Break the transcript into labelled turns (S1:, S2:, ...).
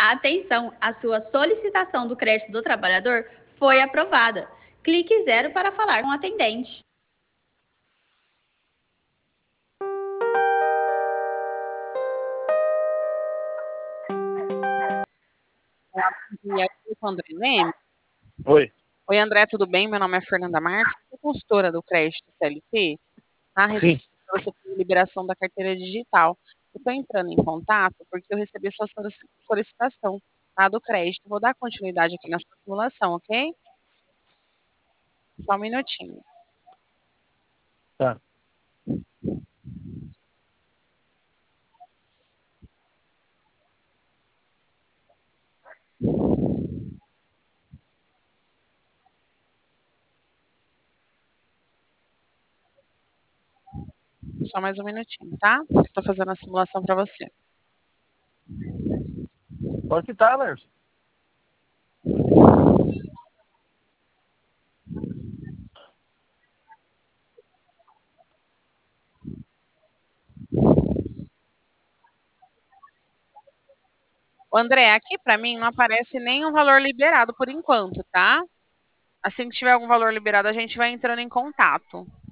S1: Atenção, a sua solicitação do crédito do trabalhador foi aprovada. Clique 0 para falar com o atendente.
S2: E aí, com o André Leme?
S3: Oi.
S2: Oi, André, tudo bem? Meu nome é Fernanda Marques, sou consultora do crédito CLT, tá?
S3: Sim.
S2: Você tem liberação da carteira digital. Eu estou entrando em contato porque eu recebi sua solicitação, tá, do crédito. Vou dar continuidade aqui na sua simulação, ok? Só um minutinho.
S3: Tá.
S2: Só mais um minutinho, tá? Estou fazendo a simulação para você.
S3: Pode quitar, Lércio.
S2: André, aqui para mim não aparece nenhum valor liberado por enquanto, tá? Assim que tiver algum valor liberado, a gente vai entrando em contato.